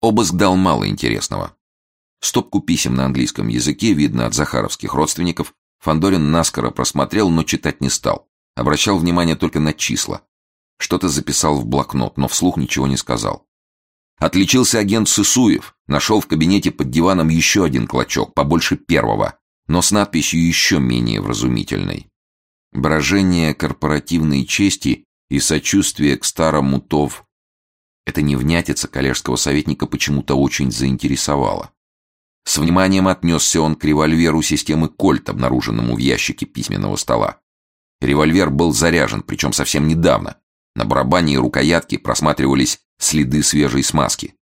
Обыск дал мало интересного. Стопку писем на английском языке, видно от захаровских родственников, Фандорин наскоро просмотрел, но читать не стал. Обращал внимание только на числа. Что-то записал в блокнот, но вслух ничего не сказал. Отличился агент Сысуев. Нашел в кабинете под диваном еще один клочок, побольше первого, но с надписью еще менее вразумительной. Брожение корпоративной чести и сочувствие к старому ТОВ. Эта невнятица коллежского советника почему-то очень заинтересовала. С вниманием отнесся он к револьверу системы Кольт, обнаруженному в ящике письменного стола. Револьвер был заряжен, причем совсем недавно. На барабане и рукоятке просматривались следы свежей смазки.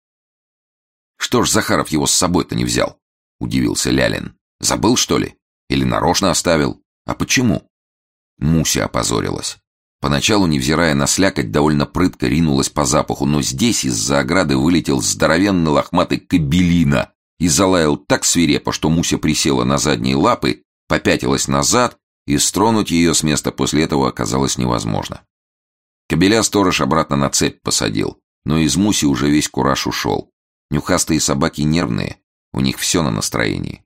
«Что ж Захаров его с собой-то не взял?» — удивился Лялин. «Забыл, что ли? Или нарочно оставил? А почему?» Муся опозорилась. Поначалу, невзирая на слякоть, довольно прытко ринулась по запаху, но здесь из-за ограды вылетел здоровенный лохматый кобелина и залаял так свирепо, что Муся присела на задние лапы, попятилась назад, и стронуть ее с места после этого оказалось невозможно. Кобеля сторож обратно на цепь посадил, но из Муси уже весь кураж ушел. Нюхастые собаки нервные, у них все на настроении.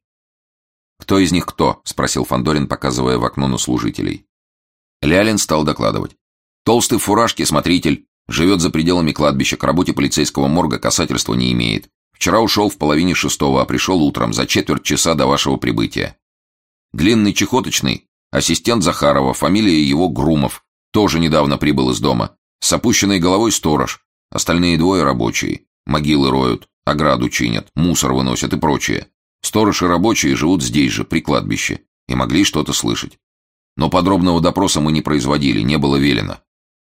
«Кто из них кто?» — спросил Фандорин, показывая в окно на служителей. Лялин стал докладывать. «Толстый в фуражке, смотритель, живет за пределами кладбища, к работе полицейского морга касательства не имеет. Вчера ушел в 5:30, а пришел утром, за четверть часа до вашего прибытия. Длинный чехоточный, ассистент Захарова, фамилия его Грумов, тоже недавно прибыл из дома. С опущенной головой сторож, остальные двое рабочие. Могилы роют, ограду чинят, мусор выносят и прочее. Сторож и рабочие живут здесь же, при кладбище, и могли что-то слышать. Но подробного допроса мы не производили, не было велено».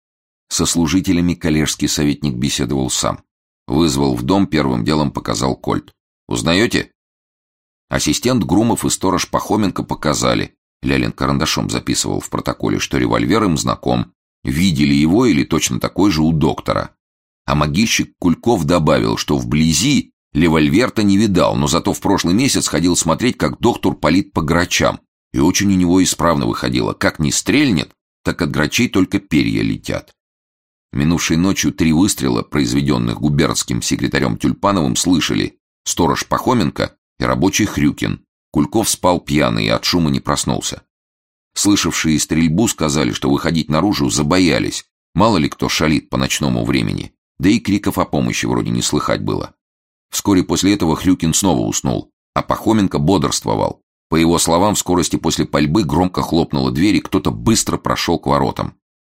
Со служителями коллежский советник беседовал сам. Вызвал в дом, первым делом показал Кольт. «Узнаете?» Ассистент Грумов и сторож Пахоменко показали. Лялин карандашом записывал в протоколе, что револьвер им знаком. Видели его или точно такой же у доктора. А могильщик Кульков добавил, что вблизи револьвер-то не видал, но зато в прошлый месяц ходил смотреть, как доктор палит по грачам. И очень у него исправно выходило. Как ни стрельнет, так от грачей только перья летят. Минувшей ночью 3 выстрела, произведенных губернским секретарем Тюльпановым, слышали сторож Пахоменко и рабочий Хрюкин. Кульков спал пьяный и от шума не проснулся. Слышавшие стрельбу сказали, что выходить наружу забоялись. Мало ли кто шалит по ночному времени. Да и криков о помощи вроде не слыхать было. Вскоре после этого Хрюкин снова уснул, а Пахоменко бодрствовал. По его словам, в скорости после пальбы громко хлопнула дверь, и кто-то быстро прошел к воротам.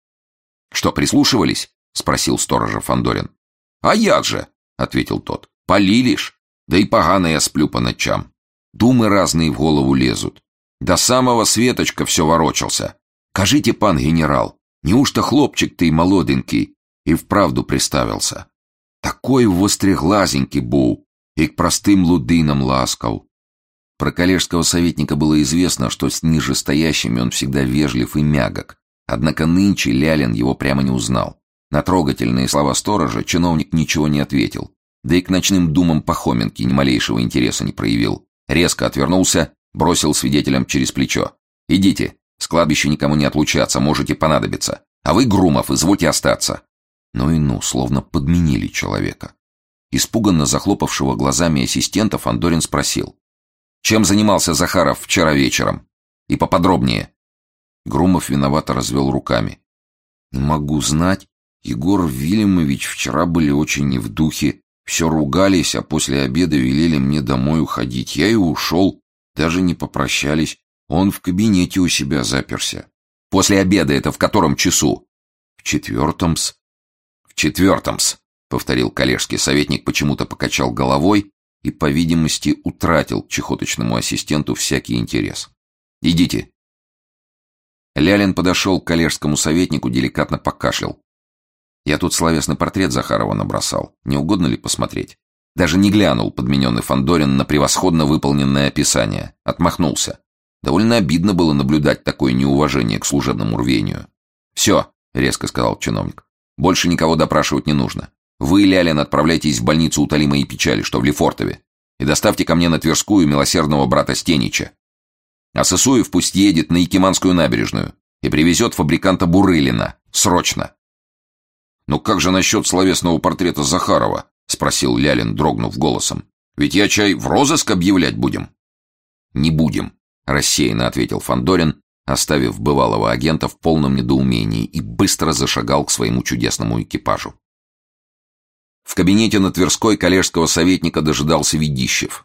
«Что, прислушивались?» — спросил сторожа Фандорин. «А як же!» — ответил тот. «Пали лишь. Да и погано я сплю по ночам. Думы разные в голову лезут. До самого светочка все ворочался. Кажите, пан генерал, неужто хлопчик ты молоденький и вправду приставился? Такой востреглазенький був, и к простым лудинам ласкал». Про коллежского советника было известно, что с нижестоящими он всегда вежлив и мягок. Однако нынче Лялин его прямо не узнал. На трогательные слова сторожа чиновник ничего не ответил. Да и к ночным думам Пахоменки ни малейшего интереса не проявил. Резко отвернулся, бросил свидетелям через плечо. «Идите, с кладбища никому не отлучаться, можете понадобиться. А вы, Грумов, извольте остаться». Словно подменили человека. Испуганно захлопавшего глазами ассистента Фандорин спросил: «Чем занимался Захаров вчера вечером? И поподробнее». Грумов виновато развел руками. «Не могу знать. Егор Вильямович вчера были очень не в духе. Все ругались, а после обеда велели мне домой уходить. Я и ушел. Даже не попрощались. Он в кабинете у себя заперся». «После обеда это в котором часу?» «В 4-м-с». «В 4-м-с», повторил коллежский советник, почему-то покачал головой и, по видимости, утратил к чехоточному ассистенту всякий интерес. «Идите». Лялин подошел к коллежскому советнику, деликатно покашлял. «Я тут словесный портрет Захарова набросал. Не угодно ли посмотреть?» Даже не глянул подмененный Фандорин на превосходно выполненное описание. Отмахнулся. Довольно обидно было наблюдать такое неуважение к служебному рвению. «Все», — резко сказал чиновник. «Больше никого допрашивать не нужно. Вы, Лялин, отправляйтесь в больницу «Утоли мои печали», что в Лефортове, и доставьте ко мне на Тверскую милосердного брата Стенича. А Сысуев пусть едет на Якиманскую набережную и привезет фабриканта Бурылина. Срочно!» «Ну как же насчет словесного портрета Захарова?» — спросил Лялин, дрогнув голосом. «Ведь я чай в розыск объявлять будем?» «Не будем», — рассеянно ответил Фандорин, оставив бывалого агента в полном недоумении, и быстро зашагал к своему чудесному экипажу. В кабинете на Тверской коллежского советника дожидался Ведищев.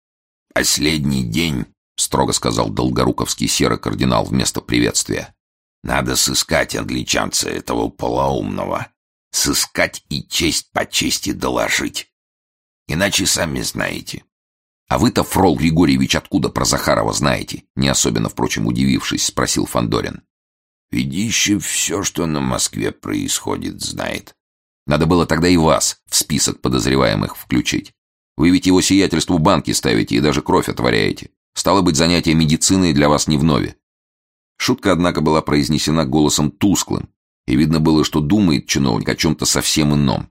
«Последний день», — строго сказал долгоруковский серый кардинал вместо приветствия. «Надо сыскать англичанца этого полоумного. Сыскать и честь по чести доложить. Иначе сами знаете». «А вы-то, Фрол Григорьевич, откуда про Захарова знаете?» Не особенно, впрочем, удивившись, спросил Фандорин. «Ведищев все, что на Москве происходит, знает». «Надо было тогда и вас в список подозреваемых включить. Вы ведь его сиятельству банки ставите и даже кровь отворяете. Стало быть, занятие медициной для вас не вновь». Шутка, однако, была произнесена голосом тусклым, и видно было, что думает чиновник о чем-то совсем ином.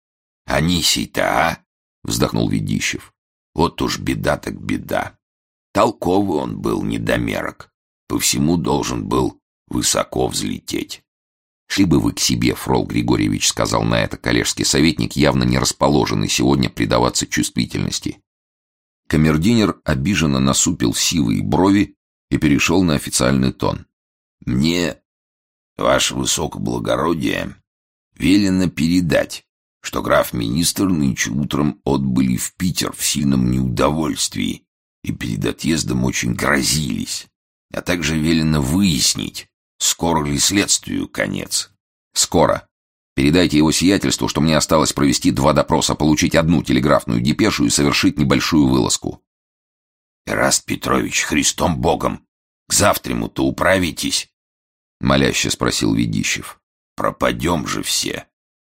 «Анисий-то, а?» — вздохнул Ведищев. «Вот уж беда так беда. Толковый он был, недомерок. По всему должен был высоко взлететь». «Шли бы вы к себе, Фрол Григорьевич», — сказал на это коллежский советник, явно не расположенный сегодня предаваться чувствительности. Камердинер обиженно насупил сивые брови и перешел на официальный тон. «Мне, ваше высокоблагородие, велено передать, что граф-министр нынче утром отбыли в Питер в сильном неудовольствии и перед отъездом очень грозились, а также велено выяснить, скоро ли следствию конец». «Скоро. Передайте его сиятельству, что мне осталось провести 2 допроса, получить 1 телеграфную депешу и совершить небольшую вылазку». «Эраст Петрович, Христом Богом, к завтраму-то управитесь?» — моляще спросил Ведищев. «Пропадем же все».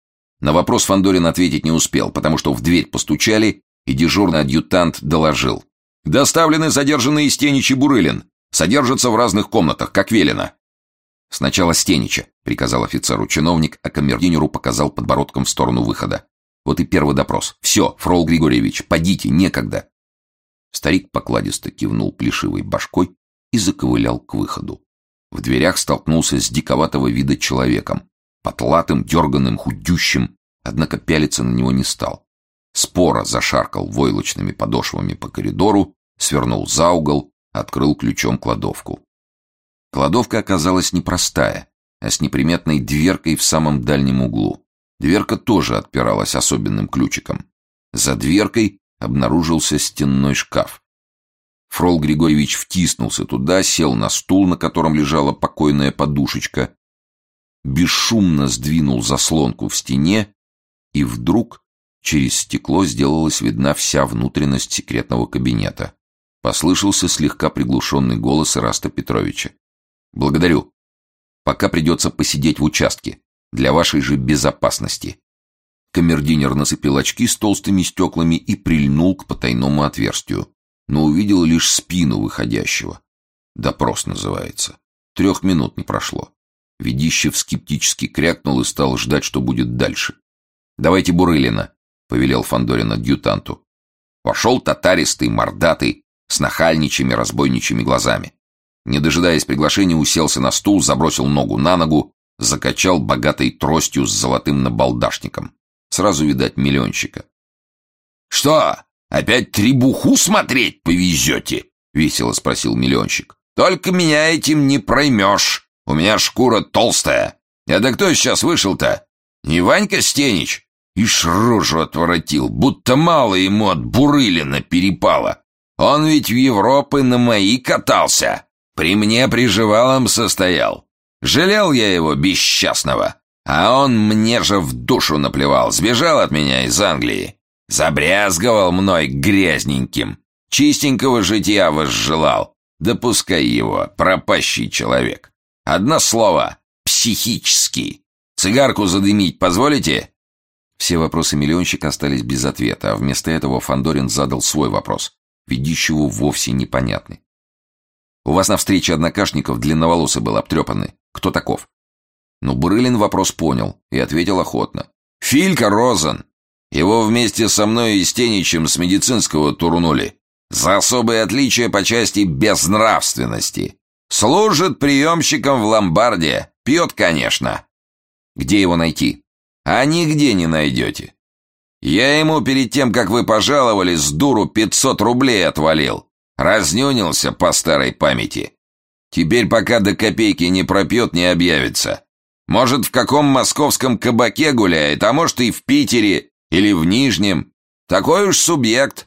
На вопрос Фандорин ответить не успел, потому что в дверь постучали, и дежурный адъютант доложил. «Доставлены задержанные Стенич и Бурылин. Содержатся в разных комнатах, как велено». «Сначала Стенича», — приказал офицеру чиновник, а камердинеру показал подбородком в сторону выхода. «Вот и первый допрос. Все, Фрол Григорьевич, подите, некогда». Старик покладисто кивнул плешивой башкой и заковылял к выходу. В дверях столкнулся с диковатого вида человеком, потлатым, дерганым, худющим, однако пялиться на него не стал. Споро зашаркал войлочными подошвами по коридору, свернул за угол, открыл ключом кладовку. Кладовка оказалась непростая, а с неприметной дверкой в самом дальнем углу. Дверка тоже отпиралась особенным ключиком. За дверкой обнаружился стенной шкаф. Фрол Григорьевич втиснулся туда, сел на стул, на котором лежала покойная подушечка, бесшумно сдвинул заслонку в стене, и вдруг через стекло сделалась видна вся внутренность секретного кабинета. Послышался слегка приглушенный голос Эраста Петровича. «Благодарю. Пока придется посидеть в участке, для вашей же безопасности». Камердинер нацепил очки с толстыми стеклами и прильнул к потайному отверстию, но увидел лишь спину выходящего. Допрос называется. 3 минут не прошло. Ведищев скептически крякнул и стал ждать, что будет дальше. «Давайте Бурылина», — повелел Фандорин адъютанту. Вошел татаристый, мордатый, с нахальничьими разбойничьими глазами. Не дожидаясь приглашения, уселся на стул, забросил ногу на ногу, закачал богатой тростью с золотым набалдашником. Сразу видать миллионщика. «Что, опять требуху смотреть повезете?» — весело спросил миллионщик. «Только меня этим не проймешь. У меня шкура толстая. Это кто сейчас вышел-то? Не Ванька Стенич? Ишь рожу отворотил, будто мало ему от Бурылина перепало. Он ведь в Европы на мои катался. При мне приживалом состоял. Жалел я его, бесчастного. А он мне же в душу наплевал, сбежал от меня из Англии. Забрязговал мной грязненьким. Чистенького житья возжелал. Да пускай его, пропащий человек. Одно слово — психический. Цигарку задымить позволите?» Все вопросы миллионщика остались без ответа, а вместо этого Фандорин задал свой вопрос, Ведищеву вовсе непонятный. «У вас на встрече однокашников длинноволосый был обтрепанный. Кто таков?» Но Бурылин вопрос понял и ответил охотно. «Филька Розен. Его вместе со мной и Стеничем с медицинского турнули. За особые отличия по части безнравственности. Служит приемщиком в ломбарде. Пьет, конечно». «Где его найти?» «А нигде не найдете». Я ему перед тем, как вы пожаловали, с дуру 500 рублей отвалил. Разнюнился по старой памяти. Теперь пока до копейки не пропьет, не объявится. Может, в каком московском кабаке гуляет, а может и в Питере или в Нижнем. Такой уж субъект».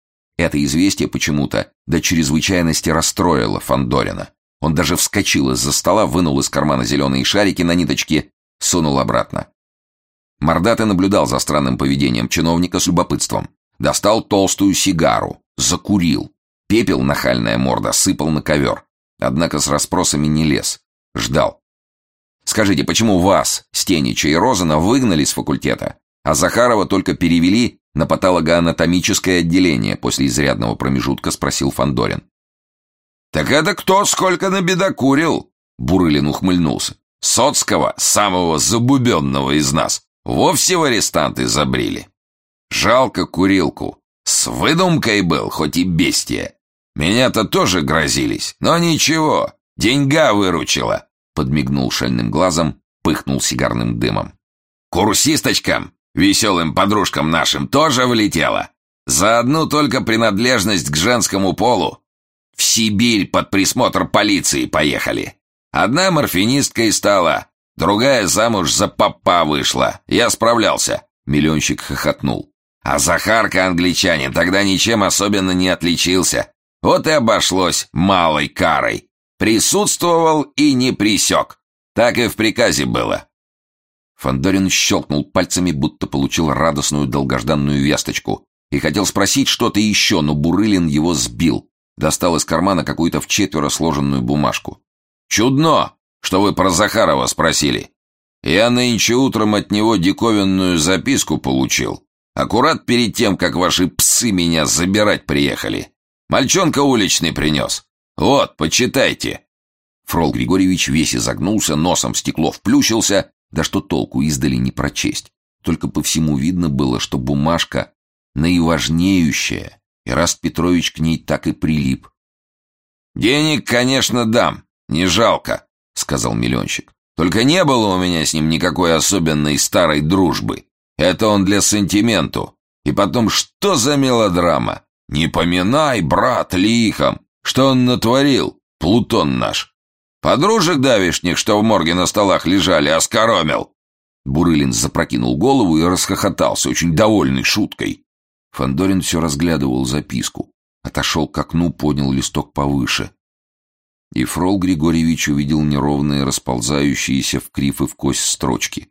Это известие почему-то до чрезвычайности расстроило Фандорина. Он даже вскочил из-за стола, вынул из кармана зеленые шарики на ниточке, сунул обратно. Мордатый наблюдал за странным поведением чиновника с любопытством. Достал толстую сигару, закурил. Пепел, нахальная морда, сыпал на ковер. Однако с расспросами не лез. Ждал. «Скажите, почему вас, Стенича и Розана, выгнали с факультета, а Захарова только перевели на патологоанатомическое отделение?» После изрядного промежутка спросил Фандорин. «Так это кто сколько набедокурил?» Бурылин ухмыльнулся. «Соцкого, самого забубенного из нас, вовсе в арестанты забрили. Жалко курилку. С выдумкой был, хоть и бестия. Меня-то тоже грозились, но ничего, деньга выручила». Подмигнул шальным глазом, пыхнул сигарным дымом. «Курсисточкам, веселым подружкам нашим, тоже влетело. За одну только принадлежность к женскому полу. В Сибирь под присмотр полиции поехали. Одна морфинисткой стала, другая замуж за попа вышла. Я справлялся». Миллионщик хохотнул. «А Захарка, англичанин, тогда ничем особенно не отличился. Вот и обошлось малой карой. Присутствовал и не пресек. Так и в приказе было». Фандорин щелкнул пальцами, будто получил радостную долгожданную весточку, и хотел спросить что-то еще, но Бурылин его сбил. Достал из кармана какую-то вчетверо сложенную бумажку. «Чудно, что вы про Захарова спросили. Я нынче утром от него диковинную записку получил. Аккурат перед тем, как ваши псы меня забирать приехали. Мальчонка уличный принес. Вот, почитайте». Фрол Григорьевич весь изогнулся, носом в стекло вплющился, да что толку издали не прочесть. Только по всему видно было, что бумажка наиважнеющая, и Раст Петрович к ней так и прилип. «Денег, конечно, дам, не жалко», — сказал миллионщик. «Только не было у меня с ним никакой особенной старой дружбы. Это он для сантименту. И потом, что за мелодрама? Не поминай, брат, лихом. Что он натворил, Плутон наш? Подружек давишних, что в морге на столах лежали, оскоромил». Бурылин запрокинул голову и расхохотался, очень довольный шуткой. Фандорин все разглядывал записку. Отошел к окну, поднял листок повыше. И Фрол Григорьевич увидел неровные, расползающиеся в крив и в кость строчки.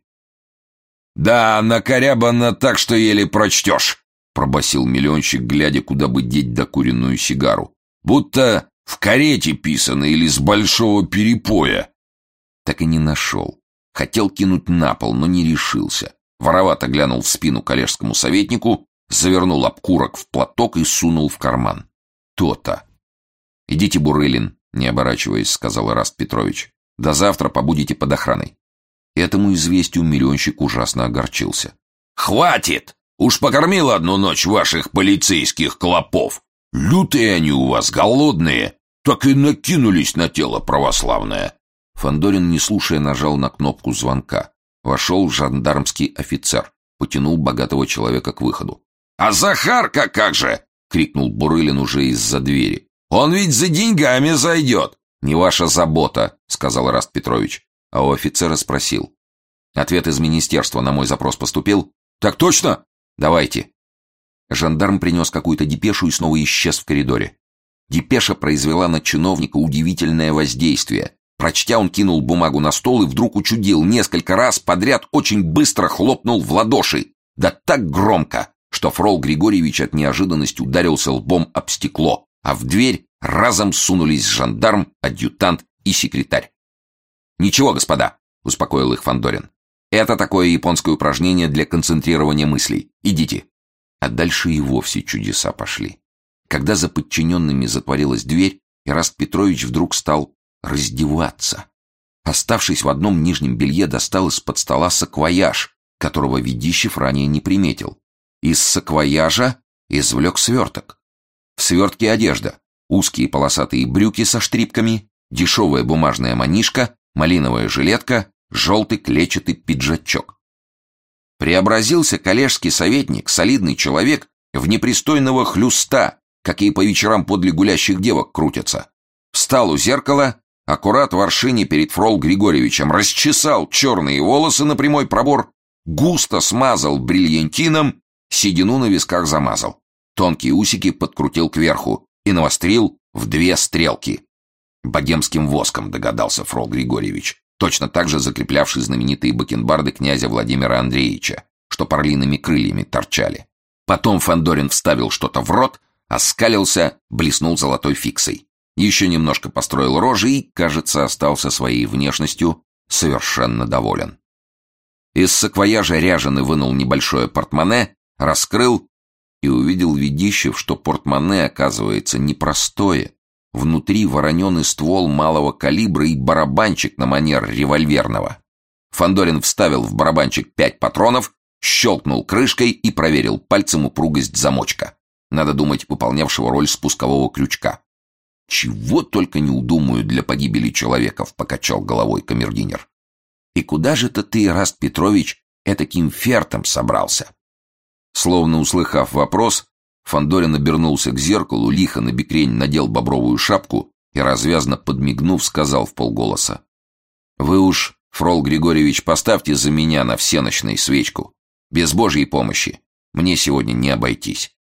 «Да, накорябано так, что еле прочтешь», — пробасил миллионщик, глядя, куда бы деть докуренную сигару. «Будто в карете писано или с большого перепоя». Так и не нашел. Хотел кинуть на пол, но не решился. Воровато глянул в спину коллежскому советнику, завернул обкурок в платок и сунул в карман. То-то. «Идите, Бурылин», — не оборачиваясь, сказал Раст Петрович. «До завтра побудете под охраной». Этому известию миллионщик ужасно огорчился. «Хватит! Уж покормил одну ночь ваших полицейских клопов. Лютые они у вас, голодные. Так и накинулись на тело православное». Фандорин, не слушая, нажал на кнопку звонка. Вошел жандармский офицер, потянул богатого человека к выходу. «А Захарка как же?» — крикнул Бурылин уже из-за двери. «Он ведь за деньгами зайдет». «Не ваша забота», — сказал Раст Петрович. А у офицера спросил. «Ответ из министерства на мой запрос поступил?» «Так точно?» «Давайте». Жандарм принес какую-то депешу и снова исчез в коридоре. Депеша произвела на чиновника удивительное воздействие. Прочтя, он кинул бумагу на стол и вдруг учудил, несколько раз подряд очень быстро хлопнул в ладоши. Да так громко, что Фрол Григорьевич от неожиданности ударился лбом об стекло, а в дверь разом сунулись жандарм, адъютант и секретарь. «Ничего, господа», — успокоил их Фандорин. «Это такое японское упражнение для концентрирования мыслей. Идите». А дальше и вовсе чудеса пошли. Когда за подчиненными затворилась дверь, Раст Петрович вдруг стал раздеваться. Оставшись в одном нижнем белье, достал из-под стола саквояж, которого Ведищев ранее не приметил. Из саквояжа извлек сверток. В свертке одежда, узкие полосатые брюки со штрипками, дешевая бумажная манишка, малиновая жилетка, желтый клетчатый пиджачок. Преобразился коллежский советник, солидный человек, в непристойного хлюста, какие по вечерам подле гулящих девок крутятся. Встал у зеркала, аккурат в аршине перед Фрол Григорьевичем, расчесал черные волосы на прямой пробор, густо смазал бриллиантином, седину на висках замазал. Тонкие усики подкрутил кверху и навострил в 2 стрелки. Богемским воском, догадался Фрол Григорьевич, точно так же закреплявший знаменитые бакенбарды князя Владимира Андреевича, что орлиными крыльями торчали. Потом Фандорин вставил что-то в рот, оскалился, блеснул золотой фиксой. Еще немножко построил рожи и, кажется, остался своей внешностью совершенно доволен. Из саквояжа Ряженый вынул небольшое портмоне, раскрыл и увидел Ведищев, что портмоне, оказывается, непростое. Внутри вороненый ствол малого калибра и барабанчик на манер револьверного. Фандорин вставил в барабанчик 5 патронов, щелкнул крышкой и проверил пальцем упругость замочка. Надо думать, выполнявшего роль спускового крючка. «Чего только не удумаю для погибели человеков», — покачал головой камердинер. «И куда же ты, Ираст Петрович, этаким фертом собрался?» Словно услыхав вопрос, Фандорин обернулся к зеркалу, лихо на бекрень надел бобровую шапку и, развязно подмигнув, сказал вполголоса: «Вы уж, Фрол Григорьевич, поставьте за меня на всенощной свечку. Без Божьей помощи мне сегодня не обойтись».